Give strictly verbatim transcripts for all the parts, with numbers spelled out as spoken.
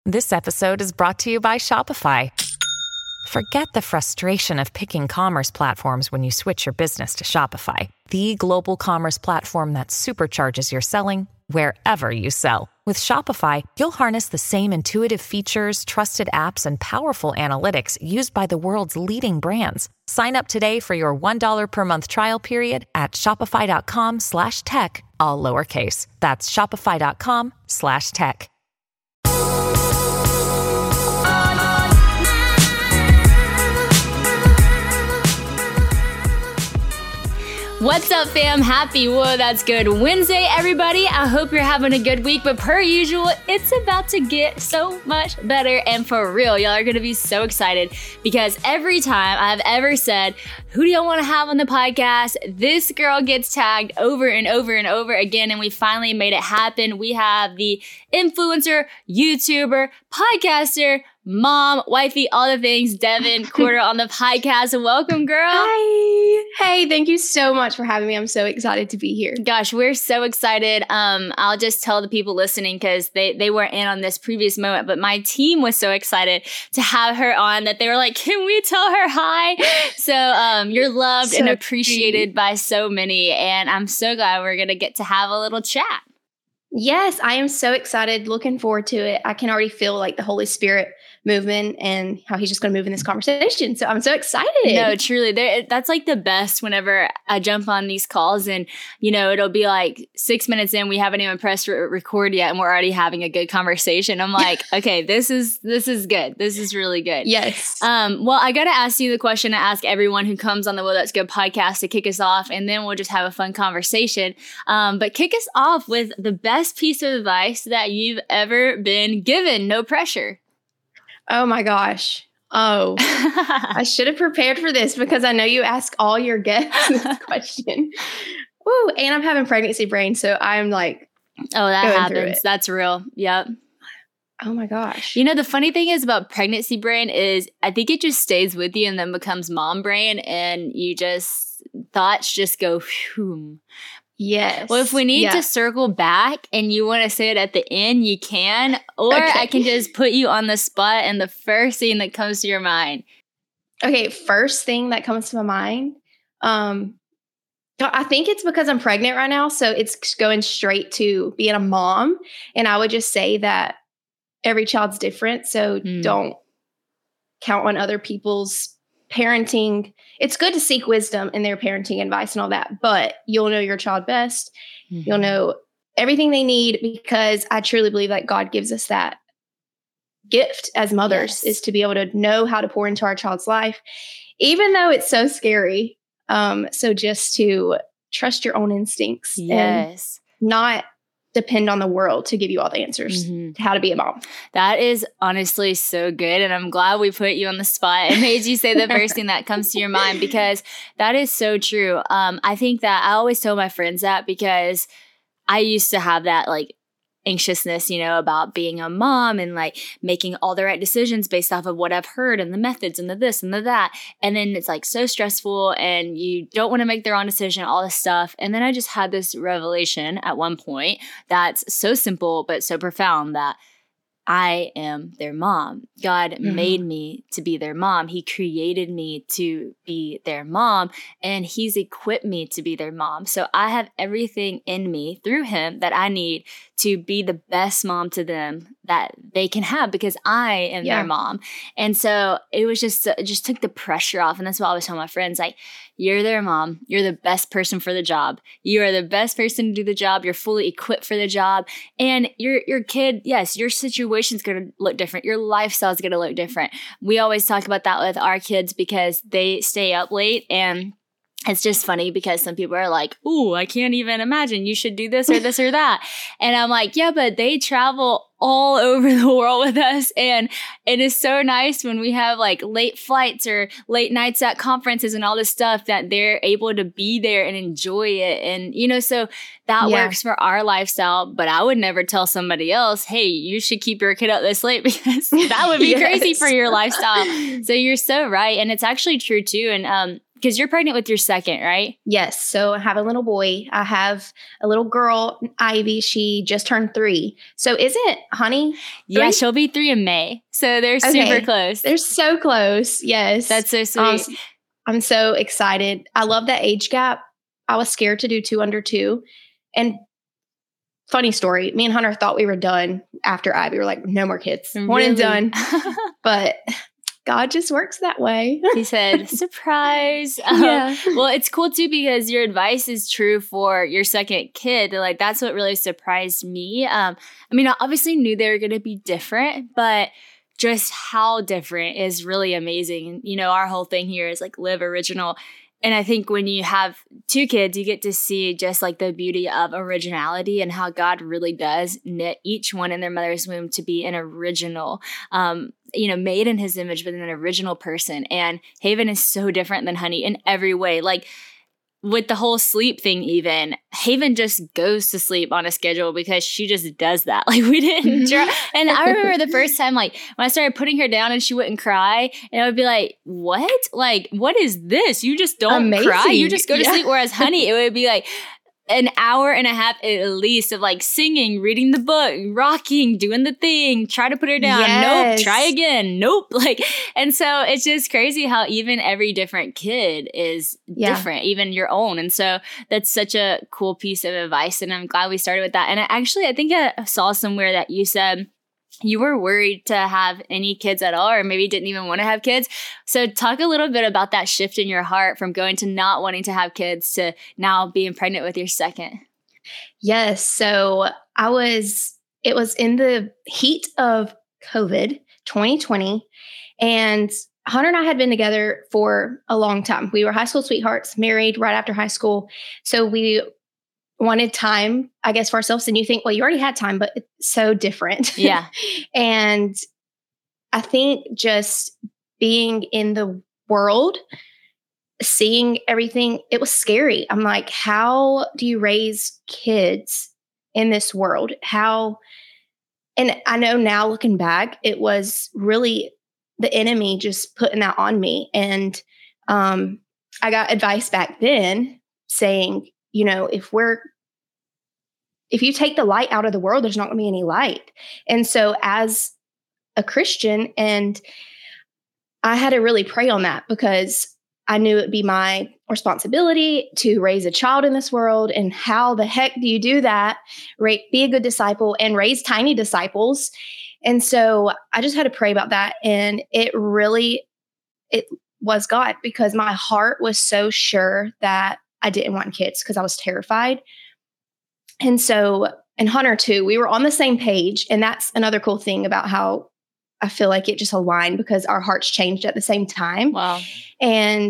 This episode is brought to you by Shopify. Forget the frustration of picking commerce platforms when you switch your business to Shopify, the global commerce platform that supercharges your selling wherever you sell. With Shopify, you'll harness the same intuitive features, trusted apps, and powerful analytics used by the world's leading brands. Sign up today for your one dollar per month trial period at shopify.com slash tech, all lowercase. That's shopify.com slash tech. What's up, fam? Happy Whoa, That's Good Wednesday, everybody. I hope you're having a good week, but per usual, it's about to get so much better. And for real, y'all are going to be so excited because every time I've ever said, who do y'all want to have on the podcast? This girl gets tagged over and over and over again, and we finally made it happen. We have the influencer, YouTuber, podcaster, mom, wifey, all the things, Devin Corder on the podcast. Welcome, girl. Hi. Hey, thank you so much for having me. I'm so excited to be here. Gosh, we're so excited. Um, I'll just tell the people listening because they, they weren't in on this previous moment, but my team was so excited to have her on that they were like, can we tell her hi? So um, you're loved So and appreciated sweet. by so many, and I'm so glad we're going to get to have a little chat. Yes, I am so excited. Looking forward to it. I can already feel like the Holy Spirit movement and how he's just going to move in this conversation. So I'm so excited. No, truly. There, that's like the best whenever I jump on these calls and, you know, it'll be like six minutes in, we haven't even pressed re- record yet and we're already having a good conversation. I'm like, okay, this is, this is good. This is really good. Yes. Um, well, I got to ask you the question I ask everyone who comes on the Well, That's Good podcast to kick us off, and then we'll just have a fun conversation. Um, but kick us off with the best piece of advice that you've ever been given. No pressure. Oh my gosh. Oh, I should have prepared for this because I know you ask all your guests this question. Woo, and I'm having pregnancy brain, so I'm like, Oh, that going through happens. it. That's real. Yep. oh my gosh. You know, the funny thing is about pregnancy brain is I think it just stays with you and then becomes mom brain, and you just, thoughts just go, phew. Yes. Well, if we need Yeah. to circle back and you want to say it at the end, you can, or Okay. I can just put you on the spot and the first thing that comes to your mind. Okay, first thing that comes to my mind, um, I think it's because I'm pregnant right now, so it's going straight to being a mom. And I would just say that every child's different, so Hmm. don't count on other people's parenting. It's good to seek wisdom in their parenting advice and all that, but you'll know your child best. You'll know everything they need, because I truly believe that God gives us that gift as mothers, Yes. is to be able to know how to pour into our child's life, even though it's so scary. Um, so just to trust your own instincts and Yes. not depend on the world to give you all the answers Mhm. to how to be a mom. That is honestly so good. And I'm glad we put you on the spot and made you say the first thing that comes to your mind, because that is so true. Um, I think that I always tell my friends that because I used to have that like anxiousness, you know, about being a mom and like making all the right decisions based off of what I've heard and the methods and the this and the that. And then it's like so stressful and you don't want to make the wrong decision, all this stuff. And then I just had this revelation at one point that's so simple but so profound, that I am their mom. God Mhm. made me to be their mom. He created me to be their mom, and he's equipped me to be their mom. So I have everything in me through him that I need to be the best mom to them that they can have, because I am Yeah. their mom. And so it was just, it just took the pressure off. And that's what I always tell my friends, like, you're their mom. You're the best person for the job. You are the best person to do the job. You're fully equipped for the job. And your your kid, yes, your situation's going to look different. Your lifestyle's going to look different. We always talk about that with our kids because they stay up late, and it's just funny because some people are like, ooh, I can't even imagine you should do this or this or that. And I'm like, yeah, but they travel all over the world with us. And it is so nice when we have like late flights or late nights at conferences and all this stuff that they're able to be there and enjoy it. And, you know, so that Yeah. works for our lifestyle. But I would never tell somebody else, hey, you should keep your kid up this late, because that would be Yes. crazy for your lifestyle. So you're so right. And it's actually true too. And um, because you're pregnant with your second, right? Yes. So I have a little boy. I have a little girl, Ivy. She just turned three. So isn't Honey? Three? Yeah, she'll be three in May. So they're okay. super close. They're so close. Yes. That's so sweet. Um, I'm so excited. I love that age gap. I was scared to do two under two. And funny story, me and Hunter thought we were done after Ivy. We were like, no more kids. Really? One and done. But God just works that way. He said, surprise. Um, yeah. Well, it's cool too because your advice is true for your second kid. Like, that's what really surprised me. Um, I mean, I obviously knew they were going to be different, but just how different is really amazing. You know, our whole thing here is like live original. And I think when you have two kids, you get to see just like the beauty of originality and how God really does knit each one in their mother's womb to be an original, um, you know, made in his image, but an original person. And Haven is so different than Honey in every way. Like, with the whole sleep thing even, Haven just goes to sleep on a schedule because she just does that. Like, we didn't try. And I remember the first time, like, when I started putting her down and she wouldn't cry, and I would be like, what? Like, what is this? You just don't Amazing. cry. You just go to yeah. sleep. Whereas Honey, it would be like an hour and a half at least of like singing, reading the book, rocking, doing the thing, try to put her down. Yes. Nope. Try again. Nope. Like, and so it's just crazy how even every different kid is yeah. different, even your own. And so that's such a cool piece of advice. And I'm glad we started with that. And I actually, I think I saw somewhere that you said you were worried to have any kids at all, or maybe didn't even want to have kids. So talk a little bit about that shift in your heart from going to not wanting to have kids to now being pregnant with your second. Yes. So I was, it was in the heat of COVID twenty twenty, and Hunter and I had been together for a long time. We were high school sweethearts, married right after high school. So we wanted time, I guess, for ourselves. And you think, well, you already had time, but it's so different. Yeah. And I think just being in the world, seeing everything, it was scary. I'm like, how do you raise kids in this world? How, and I know now looking back, it was really the enemy just putting that on me. And um, I got advice back then saying, you know, if we're, if you take the light out of the world, there's not going to be any light. And so as a Christian, and I had to really pray on that because I knew it'd be my responsibility to raise a child in this world. And how the heck do you do that? Right? Be a good disciple and raise tiny disciples. And so I just had to pray about that. And it really, it was God, because my heart was so sure that I didn't want kids because I was terrified. And so, and Hunter too, we were on the same page. And that's another cool thing about how I feel like it just aligned because our hearts changed at the same time. Wow. And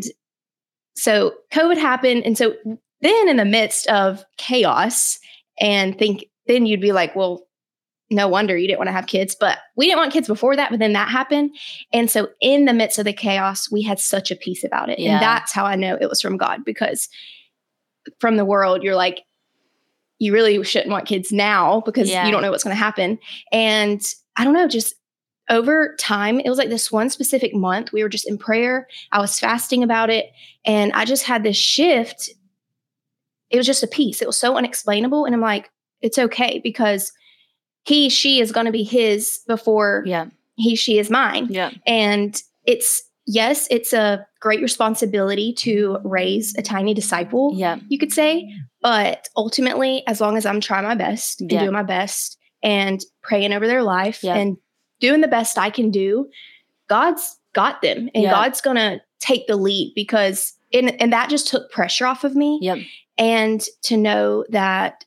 so COVID happened. And so then in the midst of chaos, and think, then you'd be like, well, no wonder you didn't want to have kids. But we didn't want kids before that, but then that happened. And so in the midst of the chaos, we had such a peace about it. Yeah. And that's how I know it was from God, because from the world, you're like, you really shouldn't want kids now because yeah. you don't know what's going to happen. And I don't know, just over time, it was like this one specific month, we were just in prayer. I was fasting about it. And I just had this shift. It was just a peace. It was so unexplainable. And I'm like, it's okay, because he, she is going to be his before yeah. he, she is mine. Yeah. And it's, yes, it's a great responsibility to raise a tiny disciple, yeah. you could say. But ultimately, as long as I'm trying my best and yeah. doing my best and praying over their life yeah. and doing the best I can do, God's got them. And yeah. God's going to take the lead, because, in, and that just took pressure off of me. Yep. And to know that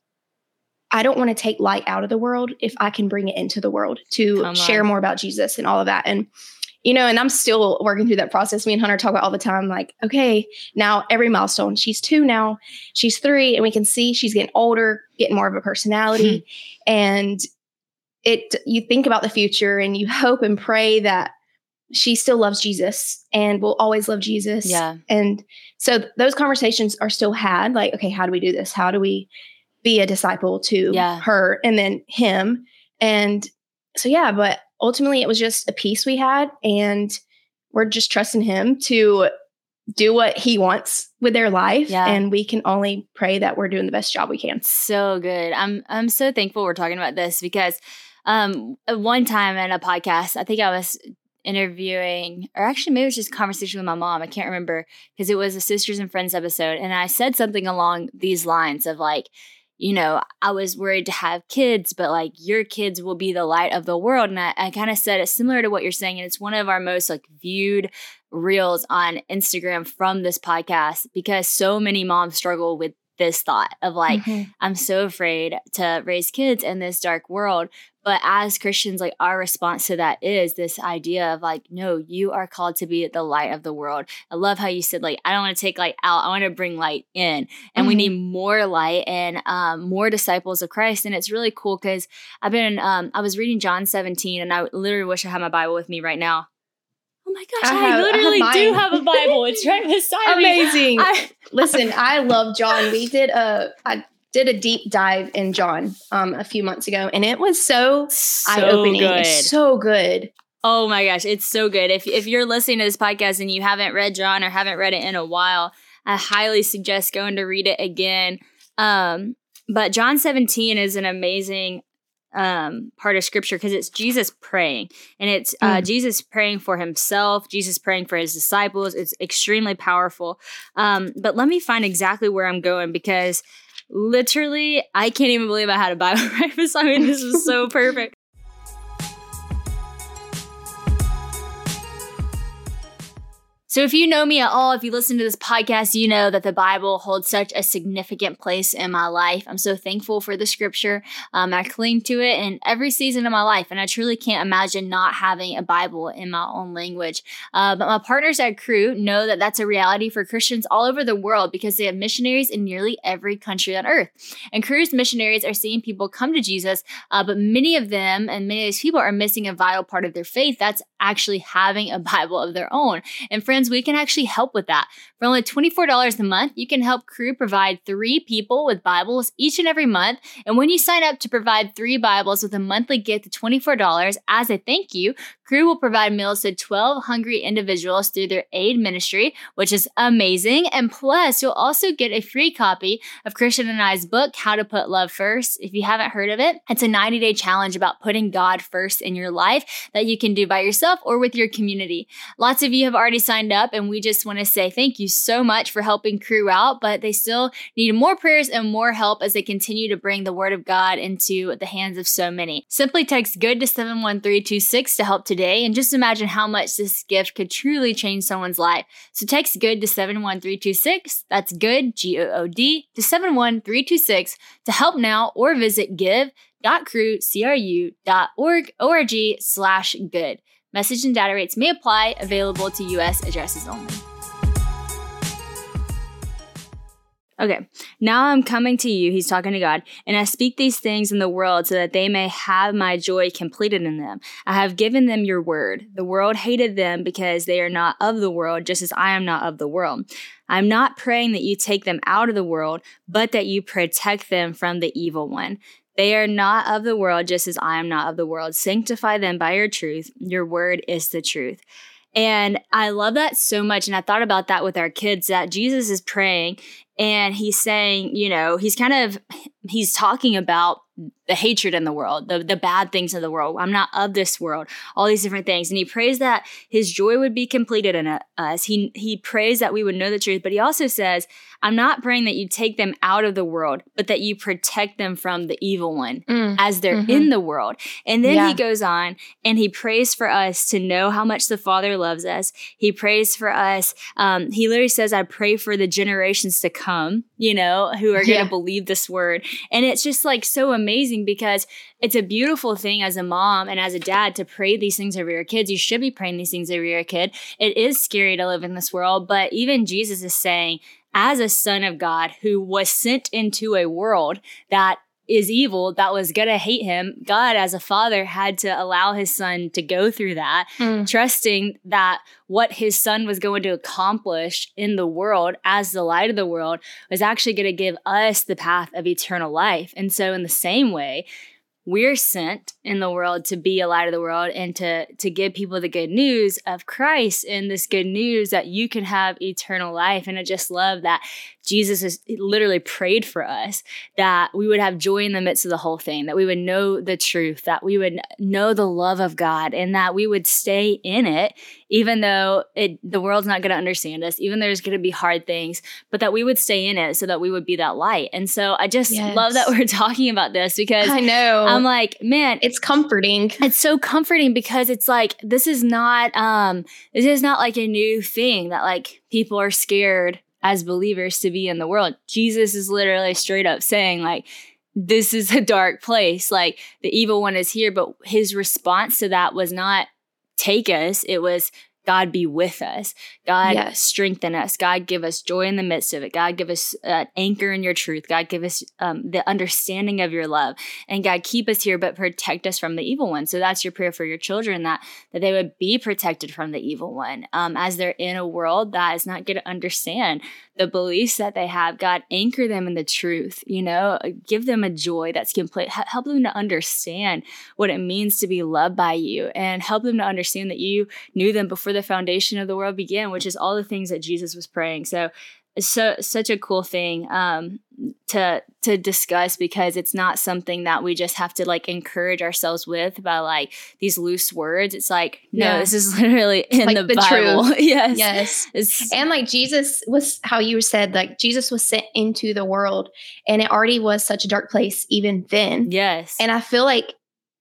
I don't want to take light out of the world if I can bring it into the world to Come share on. more about Jesus and all of that. And, you know, and I'm still working through that process. Me and Hunter talk about all the time, like, okay, now every milestone, she's two now, she's three, and we can see she's getting older, getting more of a personality. And it, you think about the future and you hope and pray that she still loves Jesus and will always love Jesus. Yeah. And so th- those conversations are still had, like, okay, how do we do this? How do we be a disciple to yeah. her and then him? And so, yeah, but ultimately it was just a peace we had, and we're just trusting him to do what he wants with their life. Yeah. And we can only pray that we're doing the best job we can. So good. I'm I'm so thankful we're talking about this because um, one time in a podcast, I think I was interviewing, or actually maybe it was just a conversation with my mom. I can't remember because it was a Sisters and Friends episode. And I said something along these lines of like, you know, I was worried to have kids, but like your kids will be the light of the world. And I, I kind of said it's similar to what you're saying. And it's one of our most like viewed reels on Instagram from this podcast because so many moms struggle with this thought of like, mm-hmm. I'm so afraid to raise kids in this dark world. But as Christians, like our response to that is this idea of like, no, you are called to be the light of the world. I love how you said like, I don't want to take light out. I want to bring light in. And mm-hmm. we need more light and um, more disciples of Christ. And it's really cool because I've been, um, I was reading John seventeen and I literally wish I had my Bible with me right now. Oh my gosh, I, I have, literally I do have a Bible. It's right beside me. Amazing. I, Listen, I love John. We did a, I did a deep dive in John um, a few months ago, and it was so, so eye-opening. Good. It's so good. Oh my gosh, it's so good. If if you're listening to this podcast and you haven't read John or haven't read it in a while, I highly suggest going to read it again. Um, but John seventeen is an amazing um part of scripture because it's Jesus praying and it's uh mm. Jesus praying for himself, Jesus praying for his disciples. It's extremely powerful. Um but let me find exactly where I'm going because literally I can't even believe I had a Bible right beside me. This was so perfect. So if you know me at all, if you listen to this podcast, you know that the Bible holds such a significant place in my life. I'm so thankful for the scripture. Um, I cling to it in every season of my life, and I truly can't imagine not having a Bible in my own language. Uh, but my partners at Cru know that that's a reality for Christians all over the world because they have missionaries in nearly every country on earth. And Cru's missionaries are seeing people come to Jesus, uh, but many of them and many of these people are missing a vital part of their faith. That's actually having a Bible of their own. And friends, we can actually help with that. For only twenty-four dollars a month, you can help Cru provide three people with Bibles each and every month. And when you sign up to provide three Bibles with a monthly gift of twenty-four dollars, as a thank you, Cru will provide meals to twelve hungry individuals through their aid ministry, which is amazing. And plus, you'll also get a free copy of Christian and I's book, How to Put Love First. If you haven't heard of it, it's a ninety-day challenge about putting God first in your life that you can do by yourself or with your community. Lots of you have already signed up, and we just want to say thank you so much for helping Cru out, but they still need more prayers and more help as they continue to bring the word of God into the hands of so many. Simply text GOOD to seven one three two six to help today, and just imagine how much this gift could truly change someone's life. So text GOOD to seven one three two six, that's GOOD, G O O D, to seven one three two six to help now, or visit give.cru, C-R-U, dot org, O-R-G slash good. Message and data rates may apply, available to U S addresses only. Okay, now I'm coming to you, he's talking to God, and I speak these things in the world so that they may have my joy completed in them. I have given them your word. The world hated them because they are not of the world, just as I am not of the world. I'm not praying that you take them out of the world, but that you protect them from the evil one. They are not of the world, just as I am not of the world. Sanctify them by your truth. Your word is the truth. And I love that so much. And I thought about that with our kids, that Jesus is praying and he's saying, you know, he's kind of, he's talking about the hatred in the world, the, the bad things in the world. I'm not of this world, all these different things. And he prays that his joy would be completed in us. He, he prays that we would know the truth, but he also says, I'm not praying that you take them out of the world, but that you protect them from the evil one mm. as they're mm-hmm. in the world. And then yeah. he goes on and he prays for us to know how much the Father loves us. He prays for us. Um, he literally says, I pray for the generations to come, you know, who are going to yeah. believe this word. And it's just like so amazing because it's a beautiful thing as a mom and as a dad to pray these things over your kids. You should be praying these things over your kid. It is scary to live in this world, but even Jesus is saying, as a son of God who was sent into a world that is evil, that was going to hate him, God as a father had to allow his son to go through that, mm. trusting that what his son was going to accomplish in the world as the light of the world was actually going to give us the path of eternal life. And so in the same way, we're sent in the world to be a light of the world and to to give people the good news of Christ and this good news that you can have eternal life. And I just love that Jesus has literally prayed for us, that we would have joy in the midst of the whole thing, that we would know the truth, that we would know the love of God, and that we would stay in it, even though it, the world's not going to understand us, even though there's going to be hard things, but that we would stay in it so that we would be that light. And so I just Yes. love that we're talking about this, because I know. I'm like, man, It's comforting. it's so comforting, because it's like, this is not, um, this is not like a new thing that like people are scared as believers to be in the world. Jesus is literally straight up saying like, this is a dark place. Like the evil one is here, but his response to that was not take us. It was, God be with us. God Yes. strengthen us. God give us joy in the midst of it. God give us an anchor in your truth. God give us um, the understanding of your love. And God keep us here, but protect us from the evil one. So that's your prayer for your children, that that they would be protected from the evil one um, as they're in a world that is not going to understand the beliefs that they have. God, anchor them in the truth, you know, give them a joy that's complete, help them to understand what it means to be loved by you, and help them to understand that you knew them before the foundation of the world began, which is all the things that Jesus was praying. So it's so, such a cool thing um, to, to discuss, because it's not something that we just have to like encourage ourselves with by like these loose words. It's like, no, Yeah. this is literally in Like the, the Bible. truth. Yes. Yes. It's, And like Jesus was, how you said, like Jesus was sent into the world, and it already was such a dark place even then. yes. And I feel like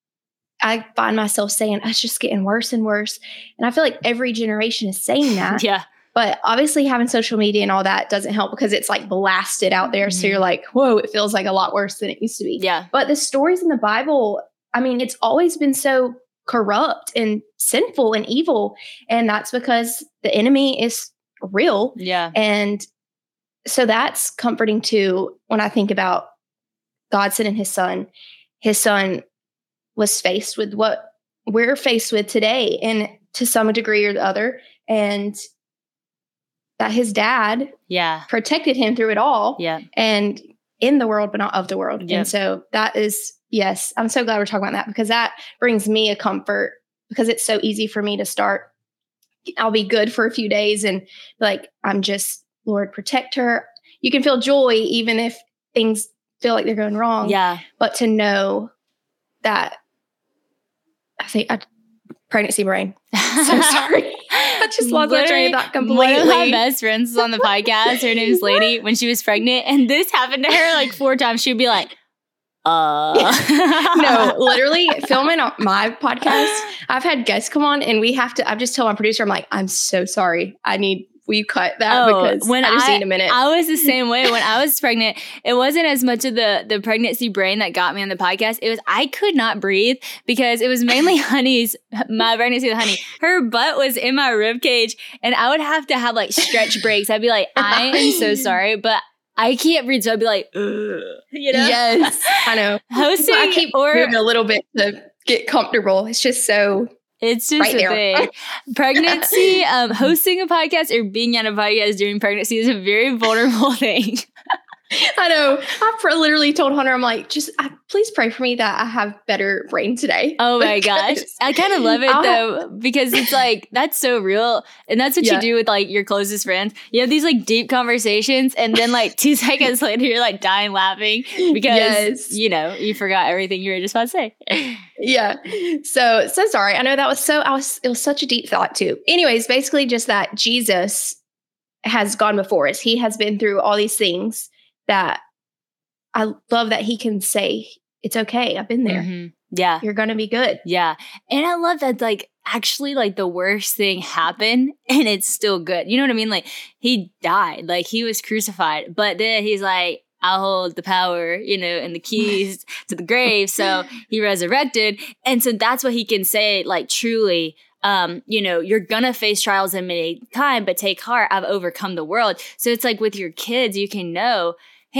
I find myself saying, it's just getting worse and worse. And I feel like every generation is saying that. yeah. But obviously having social media and all that doesn't help, because it's like blasted out there. So Mhm. you're like, whoa, it feels like a lot worse than it used to be. Yeah. But the stories in the Bible, I mean, it's always been so corrupt and sinful and evil. And that's because the enemy is real. Yeah. And so that's comforting too, when I think about God sending his son. His son was faced with what we're faced with today, and to some degree or the other. And that his dad Yeah. protected him through it all, Yeah. and in the world, but not of the world. Yep. And so that is, yes, I'm so glad we're talking about that, because that brings me a comfort, because it's so easy for me to start. I'll be good for a few days and like, I'm just, Lord, protect her. You can feel joy even if things feel like they're going wrong. Yeah. But to know that, I think I, pregnancy brain. So sorry. I just lost my train of thought completely. One of my best friends was on the podcast. Her name's Lady, when she was pregnant, and this happened to her like four times. She'd be like, uh. No, literally filming on my podcast, I've had guests come on and we have to, I've just told my producer, I'm like, I'm so sorry. I need, will you cut that? Oh, because when I just I, need a minute. I was the same way when I was pregnant. It wasn't as much of the the pregnancy brain that got me on the podcast. It was I could not breathe, because it was mainly Honey's, my pregnancy with Honey. Her butt was in my rib cage, and I would have to have like stretch breaks. I'd be like, I am so sorry, but I can't breathe. So I'd be like, ugh, you know? Yes, I know. Hosting I keep or moving a little bit to get comfortable. It's just so, it's just right a there. thing. Pregnancy, um, hosting a podcast or being on a podcast during pregnancy is a very vulnerable thing. I know. I pr- literally told Hunter, I'm like, just uh, please pray for me that I have better brain today. Oh my gosh. Because I kind of love it I'll though, because it's like, that's so real. And that's what Yeah. you do with like your closest friends. You have these like deep conversations, and then like two seconds later, you're like dying laughing because, Yes. you know, you forgot everything you were just about to say. Yeah. So, so sorry. I know that was so, I was, it was such a deep thought too. Anyways, basically just that Jesus has gone before us. He has been through all these things that I love, that he can say, it's okay. I've been there. Mhm. Yeah. You're going to be good. Yeah. And I love that, like, actually, like, the worst thing happened and it's still good. You know what I mean? Like, he died, like, he was crucified, but then he's like, I'll hold the power, you know, and the keys to the grave. So he resurrected. And so that's what he can say, like, truly, um, you know, you're going to face trials in many time, but take heart, I've overcome the world. So it's like with your kids, you can know, hey,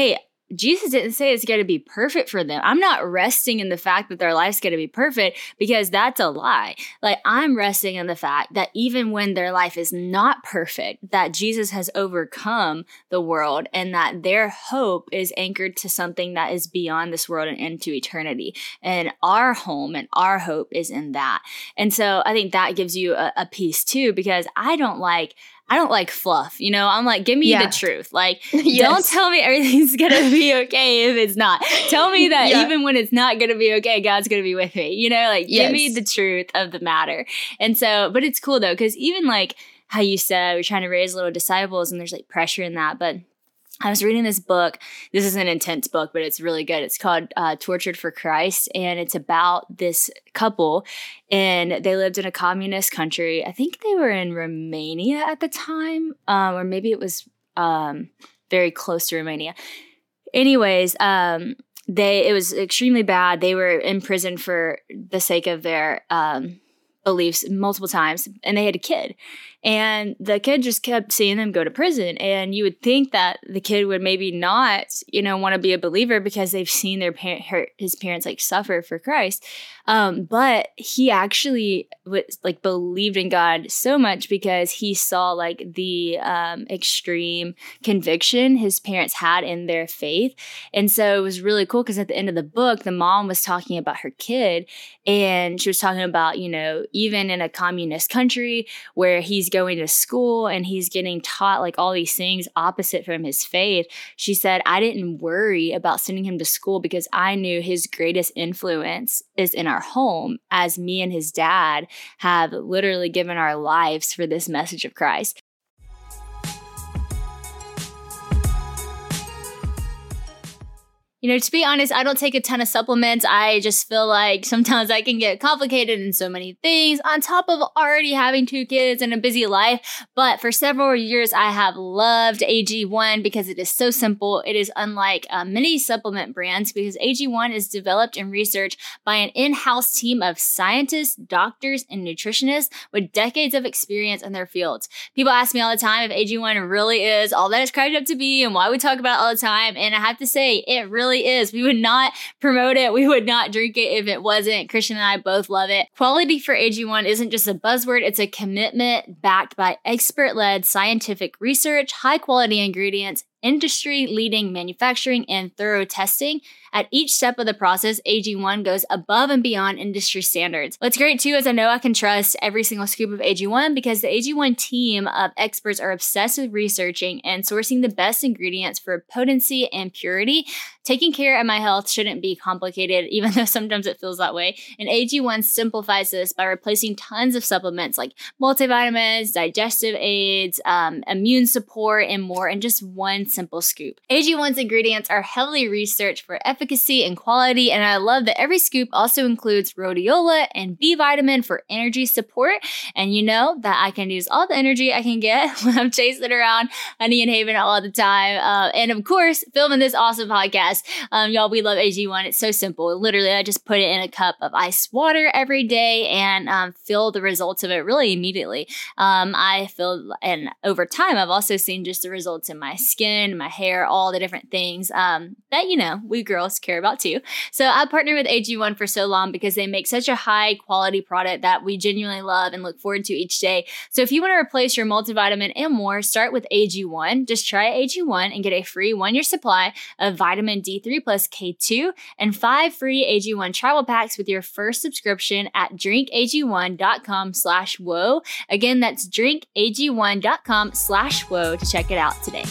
Jesus didn't say it's going to be perfect for them. I'm not resting in the fact that their life's going to be perfect, because that's a lie. Like, I'm resting in the fact that even when their life is not perfect, that Jesus has overcome the world, and that their hope is anchored to something that is beyond this world and into eternity. And our home and our hope is in that. And so I think that gives you a, a peace too, because I don't like I don't like fluff, you know? I'm like, give me yeah. the truth. Like, yes. don't tell me everything's going to be okay if it's not. Tell me that yeah. even when it's not going to be okay, God's going to be with me, you know? Like, yes. give me the truth of the matter. And so, but it's cool though, because even like how you said, we're trying to raise little disciples and there's like pressure in that. But I was reading this book. This is an intense book, but it's really good. It's called uh, Tortured for Christ, and it's about this couple, and they lived in a communist country. I think they were in Romania at the time, um, or maybe it was um, very close to Romania. Anyways, um, they it was extremely bad. They were in prison for the sake of their um, beliefs multiple times, and they had a kid. And the kid just kept seeing them go to prison. And you would think that the kid would maybe not, you know, want to be a believer because they've seen their parent, her, his parents like suffer for Christ. Um, but he actually was like believed in God so much because he saw like the um, extreme conviction his parents had in their faith. And so it was really cool because at the end of the book, the mom was talking about her kid, and she was talking about, you know, even in a communist country where he's going to school and he's getting taught like all these things opposite from his faith. She said, I didn't worry about sending him to school because I knew his greatest influence is in our home, as me and his dad have literally given our lives for this message of Christ. You know, to be honest, I don't take a ton of supplements. I just feel like sometimes I can get complicated in so many things on top of already having two kids and a busy life. But for several years, I have loved A G one because it is so simple. It is unlike uh, many supplement brands because A G one is developed and researched by an in-house team of scientists, doctors, and nutritionists with decades of experience in their fields. People ask me all the time if A G one really is all that it's cracked up to be and why we talk about it all the time. And I have to say, it really is. We would not promote it. We would not drink it if it wasn't. Christian and I both love it. Quality for A G one isn't just a buzzword. It's a commitment backed by expert-led scientific research, high-quality ingredients, industry-leading manufacturing, and thorough testing. At each step of the process, A G one goes above and beyond industry standards. What's great too is I know I can trust every single scoop of A G one because the A G one team of experts are obsessed with researching and sourcing the best ingredients for potency and purity. Taking care of my health shouldn't be complicated, even though sometimes it feels that way. And A G one simplifies this by replacing tons of supplements like multivitamins, digestive aids, um, immune support, and more in just one simple scoop. A G one's ingredients are heavily researched for efficacy and quality, and I love that every scoop also includes rhodiola and B vitamin for energy support. And you know that I can use all the energy I can get when I'm chasing around Honey and Haven all the time. Uh, and of course, filming this awesome podcast. Um, y'all, we love A G one. It's so simple. Literally, I just put it in a cup of ice water every day and um, feel the results of it really immediately. Um, I feel, and over time, I've also seen just the results in my skin, my hair, all the different things um, that, you know, we girls care about too. So I partnered with A G one for so long because they make such a high quality product that we genuinely love and look forward to each day. So if you want to replace your multivitamin and more, start with A G one. Just try A G one and get a free one-year supply of vitamin D three plus K two and five free A G one travel packs with your first subscription at drinkag1.com slash whoa. Again, that's drinkag1.com slash whoa to check it out today.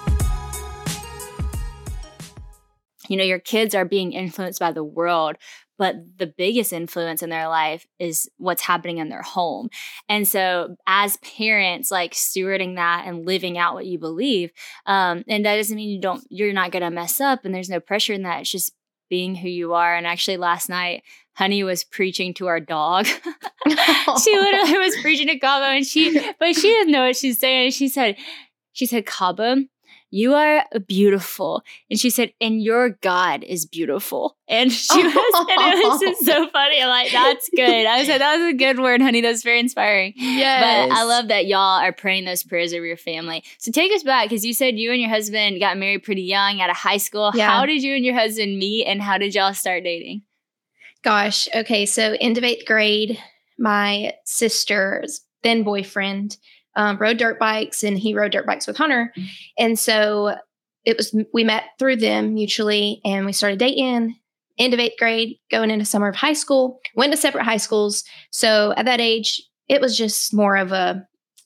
You know, your kids are being influenced by the world, but the biggest influence in their life is what's happening in their home. And so as parents, like stewarding that and living out what you believe, um, and that doesn't mean you don't, you're not going to mess up and there's no pressure in that. It's just being who you are. And actually last night, Honey was preaching to our dog. She literally was preaching to Cabo and she, but she didn't know what she's saying. She said, she said, Cabo, you are beautiful. And she said, and your God is beautiful. And she was, and it was just so funny. I'm like, that's good. I said, that was a good word, honey. That's very inspiring. Yes. But I love that y'all are praying those prayers over your family. So take us back, because you said you and your husband got married pretty young out of high school. Yeah. How did you and your husband meet, and how did y'all start dating? Gosh. Okay. So end of eighth grade, my sister's then boyfriend um, rode dirt bikes, and he rode dirt bikes with Hunter. And so it was, we met through them mutually, and we started dating end of eighth grade, going into summer of high school, went to separate high schools. So at that age, it was just more of a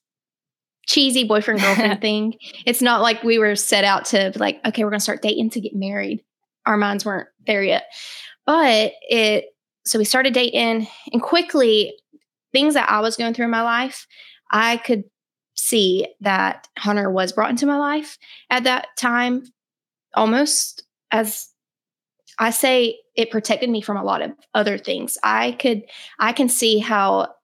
cheesy boyfriend girlfriend thing. It's not like we were set out to like, okay, we're going to start dating to get married. Our minds weren't there yet. But it, so we started dating, and quickly things that I was going through in my life, I could see that Hunter was brought into my life at that time, almost as I say, it protected me from a lot of other things. I could, I can see how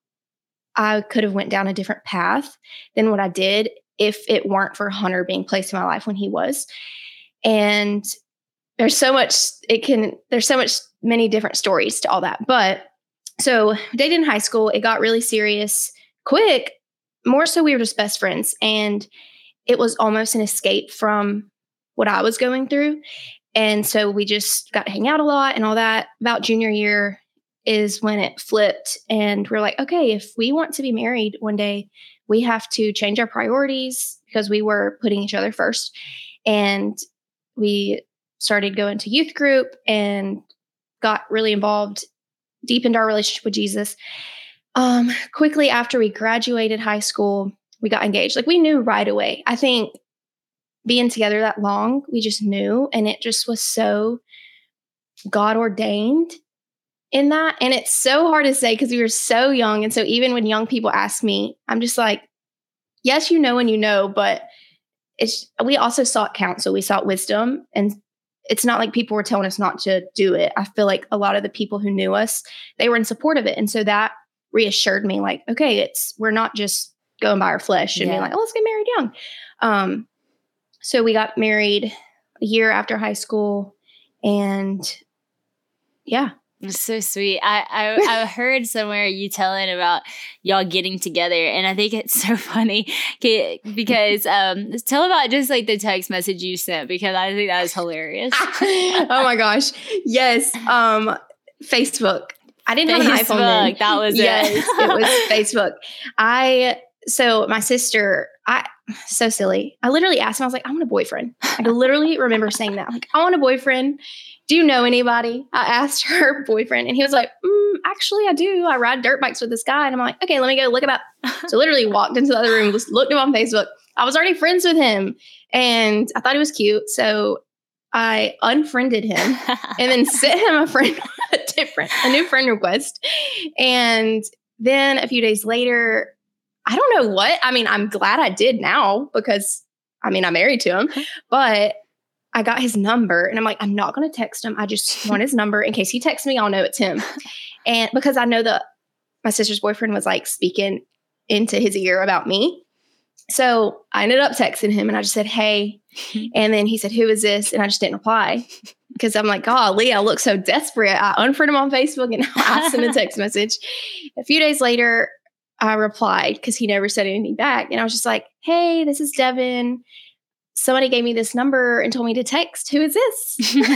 I could have went down a different path than what I did if it weren't for Hunter being placed in my life when he was. And there's so much, it can, there's so much, many different stories to all that. But so dated in high school, it got really serious quick. More so we were just best friends, and it was almost an escape from what I was going through. And so we just got to hang out a lot and all that. About junior year is when it flipped, and we're like, okay, if we want to be married one day, we have to change our priorities, because we were putting each other first. And we started going to youth group and got really involved, deepened our relationship with Jesus. Um, quickly after we graduated high school, we got engaged. Like, we knew right away. I think being together that long, we just knew, and it just was so God ordained in that. And it's so hard to say because we were so young. And so even when young people ask me, I'm just like, yes, you know, and you know, but it's, we also sought counsel. We sought wisdom, and it's not like people were telling us not to do it. I feel like a lot of the people who knew us, they were in support of it. And so that reassured me, like, okay, it's, we're not just going by our flesh and yeah. being like, oh, let's get married young. Um, so we got married a year after high school, and yeah. It's so sweet. I, I I heard somewhere you telling about y'all getting together, and I think it's so funny because um, tell about just like the text message you sent, because I think that was hilarious. Oh my gosh. Yes. Um, Facebook. I didn't Facebook, have an iPhone then. That was yes, it. it was Facebook. I, so my sister, I, so silly. I literally asked him, I was like, I want a boyfriend. I literally remember saying that. Like, I want a boyfriend. Do you know anybody? I asked her boyfriend, and he was like, mm, actually, I do. I ride dirt bikes with this guy. And I'm like, okay, let me go look it up. So literally walked into the other room, just looked him on Facebook. I was already friends with him, and I thought he was cute. So I unfriended him and then sent him a friend, a different, a new friend request. And then a few days later, I don't know what, I mean, I'm glad I did now, because I mean, I'm married to him, but I got his number, and I'm like, I'm not going to text him. I just want his number in case he texts me. I'll know it's him. And because I know that my sister's boyfriend was like speaking into his ear about me. So I ended up texting him, and I just said, hey. And then he said, who is this? And I just didn't reply, because I'm like, golly, I look so desperate. I unfriended him on Facebook, and I sent a text message. A few days later, I replied, because he never said anything back. And I was just like, hey, this is Devin. Somebody gave me this number and told me to text. Who is this? and,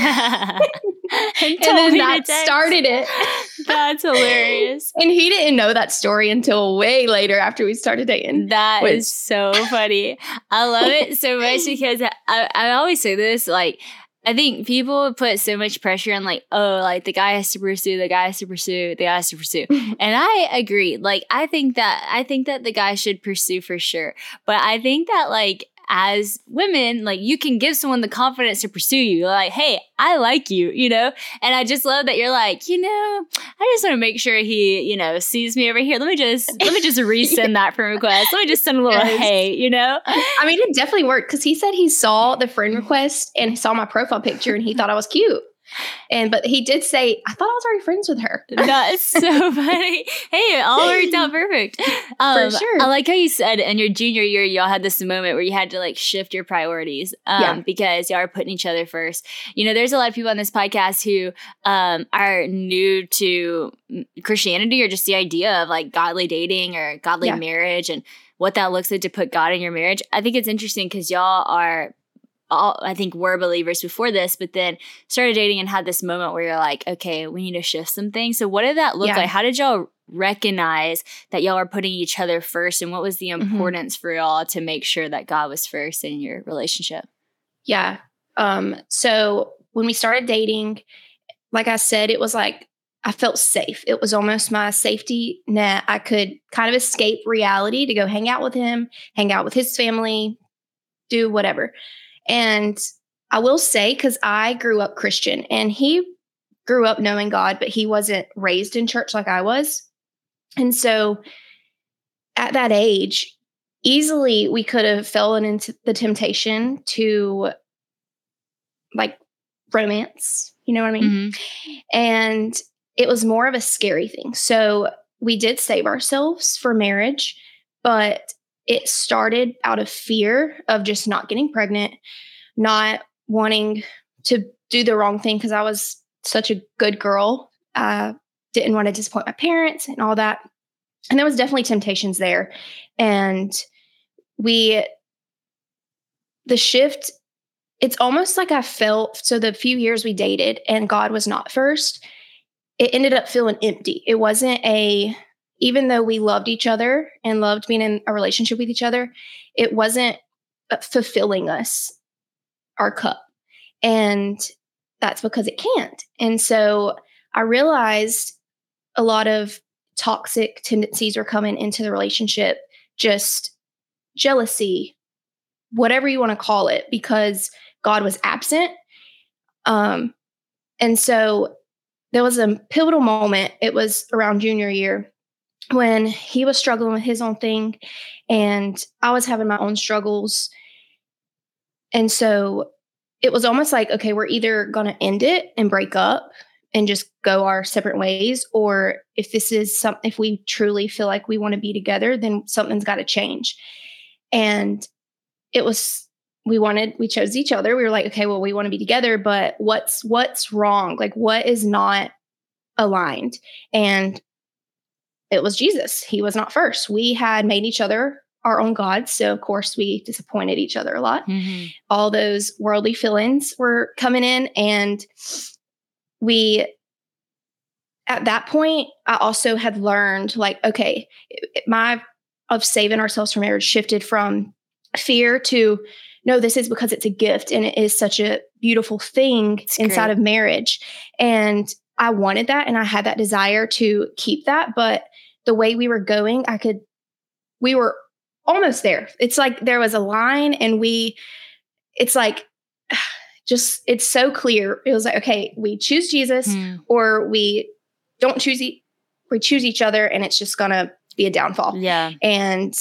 and then that started it. That's hilarious. And he didn't know that story until way later after we started dating. That which, is so funny. I love it so much, because I, I always say this, like, I think people put so much pressure on, like, oh, like, the guy has to pursue, the guy has to pursue, the guy has to pursue. And I agree. Like, I think that, I think that the guy should pursue for sure. But I think that, like, as women, like, you can give someone the confidence to pursue you. Like, hey, I like you, you know? And I just love that you're like, you know, I just want to make sure he, you know, sees me over here. Let me just, let me just resend that friend request. Let me just send a little yes. hey, you know? I mean, it definitely worked, because he said he saw the friend request and he saw my profile picture and he thought I was cute. And, but he did say, I thought I was already friends with her. That's so funny. Hey, it all worked out perfect. Um, For sure. I like how you said in your junior year, y'all had this moment where you had to like shift your priorities um, Yeah. because y'all are putting each other first. You know, there's a lot of people on this podcast who um, are new to Christianity or just the idea of like godly dating or godly Yeah. marriage and what that looks like to put God in your marriage. I think it's interesting because y'all are all, I think, were believers before this, but then started dating and had this moment where you're like, okay, we need to shift some things. So what did that look Yeah. like? How did y'all recognize that y'all are putting each other first? And what was the importance mm-hmm. for y'all to make sure that God was first in your relationship? Yeah. Um, so when we started dating, like I said, it was like, I felt safe. It was almost my safety net. I could kind of escape reality to go hang out with him, hang out with his family, do whatever. And I will say, because I grew up Christian and he grew up knowing God, but he wasn't raised in church like I was. And so at that age, easily we could have fallen into the temptation to like romance, you know what I mean? Mm-hmm. And it was more of a scary thing. So we did save ourselves for marriage, but it started out of fear of just not getting pregnant, not wanting to do the wrong thing because I was such a good girl. I didn't want to disappoint my parents and all that. And there was definitely temptations there. And we, the shift, it's almost like I felt, so the few years we dated and God was not first, it ended up feeling empty. It wasn't a, even though we loved each other and loved being in a relationship with each other, it wasn't fulfilling us, our cup. And that's because it can't. And so I realized a lot of toxic tendencies were coming into the relationship, just jealousy, whatever you want to call it, because God was absent. Um, and so there was a pivotal moment. It was around junior year when he was struggling with his own thing and I was having my own struggles. And so it was almost like, okay, we're either going to end it and break up and just go our separate ways. Or if this is some, if we truly feel like we want to be together, then something's got to change. And it was, we wanted, we chose each other. We were like, okay, well, we want to be together, but what's, what's wrong? Like what is not aligned? And it was Jesus. He was not first. We had made each other our own gods. So of course we disappointed each other a lot. Mm-hmm. All those worldly feelings were coming in. And we, at that point, I also had learned like, okay, my, of saving ourselves from marriage shifted from fear to, no, this is because it's a gift and it is such a beautiful thing it's inside great. Of marriage. And I wanted that. And I had that desire to keep that. But the way we were going, I could, we were almost there. It's like there was a line and we, it's like, just, it's so clear. It was like, okay, we choose Jesus mm. or we don't choose, e- we choose each other and it's just going to be a downfall. Yeah. And,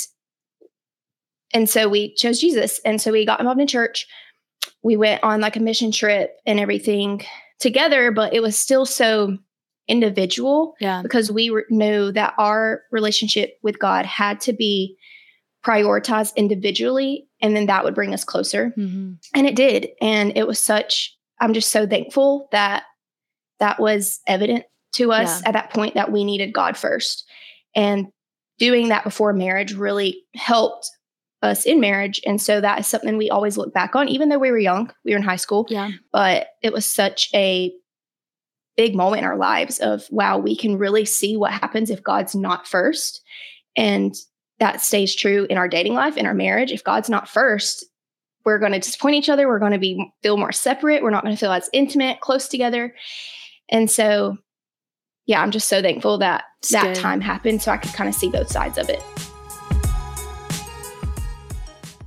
and so we chose Jesus. And so we got involved in church. We went on like a mission trip and everything together, but it was still so individual yeah. because we re- knew that our relationship with God had to be prioritized individually. And then that would bring us closer. Mm-hmm. And it did. And it was such, I'm just so thankful that that was evident to us yeah. at that point that we needed God first. And doing that before marriage really helped us in marriage. And so that is something we always look back on, even though we were young, we were in high school, yeah. but it was such a big moment in our lives of, wow, we can really see what happens if God's not first. And that stays true in our dating life, in our marriage. If God's not first, we're going to disappoint each other. We're going to be feel more separate. We're not going to feel as intimate, close together. And so, yeah, I'm just so thankful that it's that good. Time happened so I could kind of see both sides of it.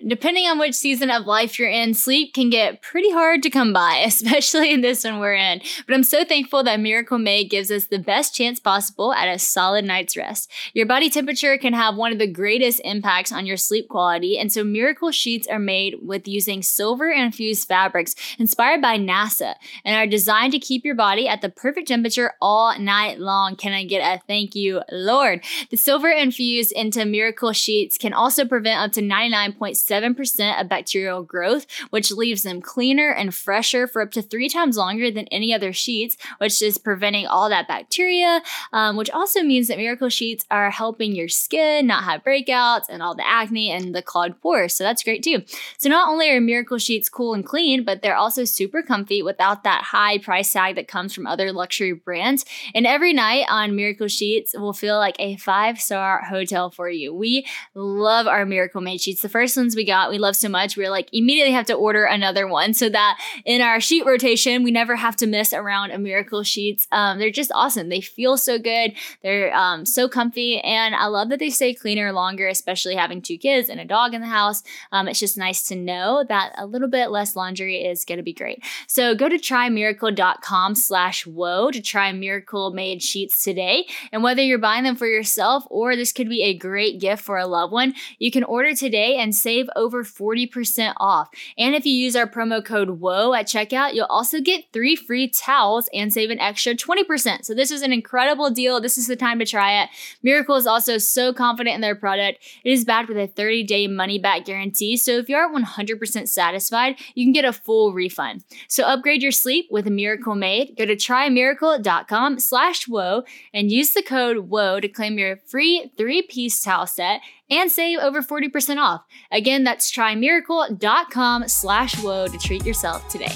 depending on which season of life you're in, sleep can get pretty hard to come by, especially in this one we're in. But I'm so thankful that Miracle Made gives us the best chance possible at a solid night's rest. Your body temperature can have one of the greatest impacts on your sleep quality, and so Miracle Sheets are made with using silver-infused fabrics inspired by NASA and are designed to keep your body at the perfect temperature all night long. Can I get a thank you, Lord? The silver infused into Miracle Sheets can also prevent up to ninety-nine point seven percent of bacterial growth, which leaves them cleaner and fresher for up to three times longer than any other sheets, which is preventing all that bacteria, um, which also means that Miracle Sheets are helping your skin not have breakouts and all the acne and the clogged pores. So that's great too. So not only are Miracle Sheets cool and clean, but they're also super comfy without that high price tag that comes from other luxury brands. And every night on Miracle Sheets will feel like a five-star hotel for you. We love our Miracle Made sheets. The first ones we got, we love so much, we were like, immediately have to order another one so that in our sheet rotation, we never have to miss around a Miracle Sheets. Um, they're just awesome. They feel so good. They're um, so comfy. And I love that they stay cleaner longer, especially having two kids and a dog in the house. Um, it's just nice to know that a little bit less laundry is going to be great. So go to trymiracle.com slash whoa to try Miracle Made sheets today. And whether you're buying them for yourself or this could be a great gift for a loved one, you can order today and save over forty percent off. And if you use our promo code WHOA at checkout, you'll also get three free towels and save an extra twenty percent. So this is an incredible deal. This is the time to try it. Miracle is also so confident in their product. It is backed with a thirty-day money-back guarantee. So if you aren't one hundred percent satisfied, you can get a full refund. So upgrade your sleep with a Miracle Made. Go to trymiracle.com slash whoa and use the code WHOA to claim your free three-piece towel set and save over forty percent off. Again, that's trymiracle.com slash whoa to treat yourself today.